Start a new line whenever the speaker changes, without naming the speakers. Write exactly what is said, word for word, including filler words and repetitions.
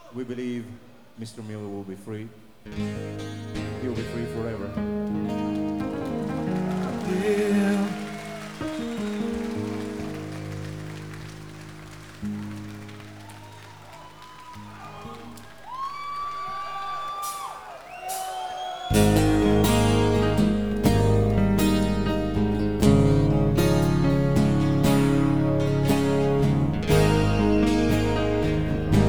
We believe mister Miller will be free. He'll be free forever.